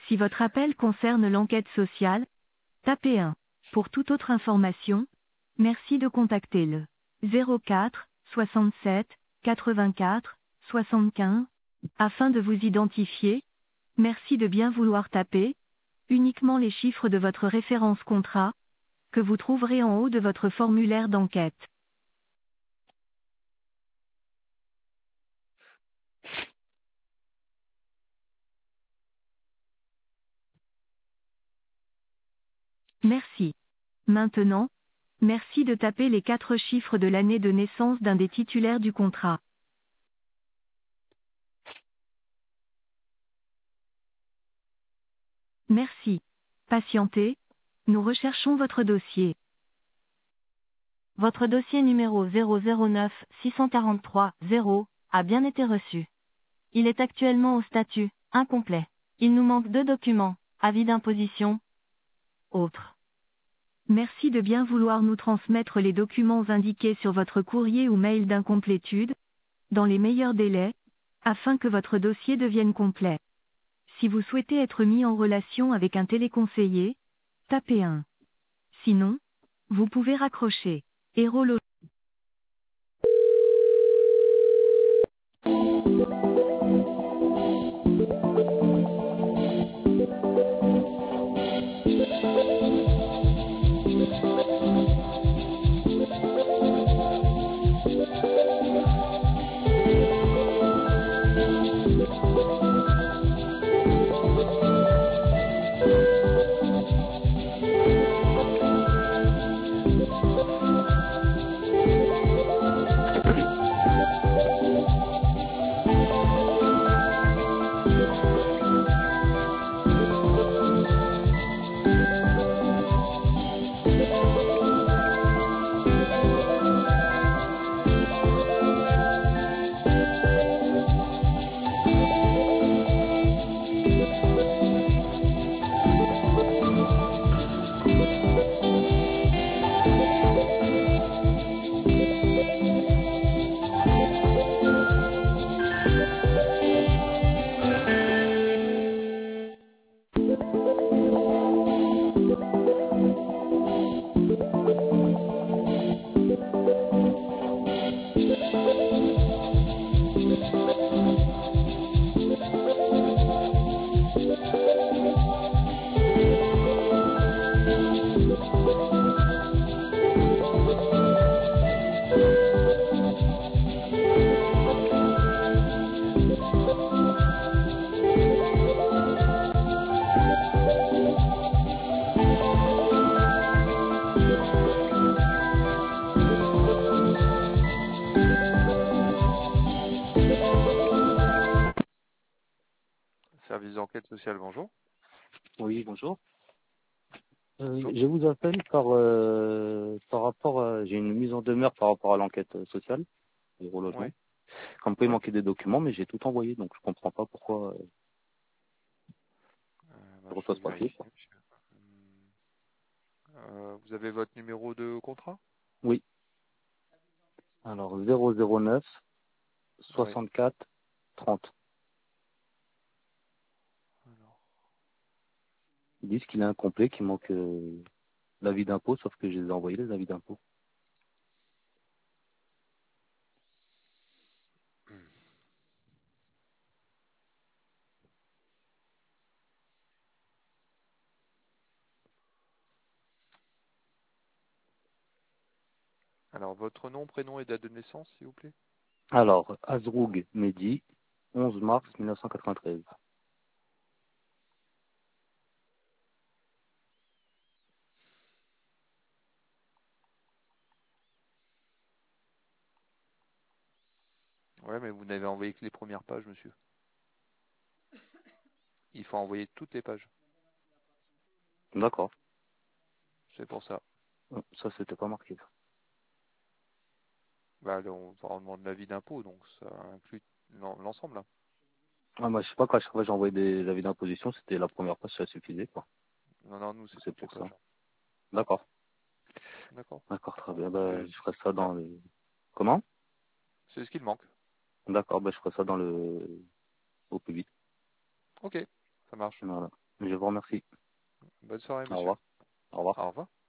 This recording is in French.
Si votre appel concerne l'enquête sociale, tapez 1. Pour toute autre information, merci de contacter le 04 67 84 75. Afin de vous identifier, merci de bien vouloir taper uniquement les chiffres de votre référence contrat, que vous trouverez en haut de votre formulaire d'enquête. Merci. Maintenant, merci de taper les 4 chiffres de l'année de naissance d'un des titulaires du contrat. Merci. Patientez, nous recherchons votre dossier. Votre dossier numéro 009 643 0 a bien été reçu. Il est actuellement au statut incomplet. Il nous manque 2 documents, avis d'imposition, autres. Merci de bien vouloir nous transmettre les documents indiqués sur votre courrier ou mail d'incomplétude, dans les meilleurs délais, afin que votre dossier devienne complet. Si vous souhaitez être mis en relation avec un téléconseiller, tapez 1. Sinon, vous pouvez raccrocher. Hérolo. Service d'enquête sociale, bonjour. Oui, bonjour. Bonjour. Je vous appelle par rapport à... J'ai une mise en demeure par rapport à l'enquête sociale, au logement. Oui. Comme quoi il Oui. manquait des documents, mais j'ai tout envoyé, donc je comprends pas pourquoi je Je reçois vais ce papier. vérifier. Vous avez votre numéro de contrat? Oui. Alors 009 Oui. 64 30. Alors, Ils disent qu'il est incomplet, qu'il manque l'avis d'impôt, sauf que je les ai envoyés les avis d'impôt. votre nom, prénom et date de naissance, s'il vous plaît? Alors, Azroug Mehdi, 11 mars 1993. Ouais, mais vous n'avez envoyé que les premières pages, monsieur. Il faut envoyer toutes les pages. D'accord. C'est pour ça. Ça, c'était pas marqué. Bah, là, on demande l'avis d'impôt, donc ça inclut l'ensemble, là. Ah, moi, je sais pas, quand chaque fois j'ai envoyé des avis d'imposition, c'était la première page, ça suffisait, quoi. Non, non, nous, c'est C'est toutes les pour ça. pages. D'accord. D'accord. D'accord, très bien. Bah, je ferai ça Voilà. dans le... Comment? C'est ce qu'il manque. D'accord, bah, je ferai ça dans le... au plus vite. Ok, ça marche. Voilà. Je vous remercie. Bonne soirée, Au monsieur. revoir. Au revoir. Au revoir.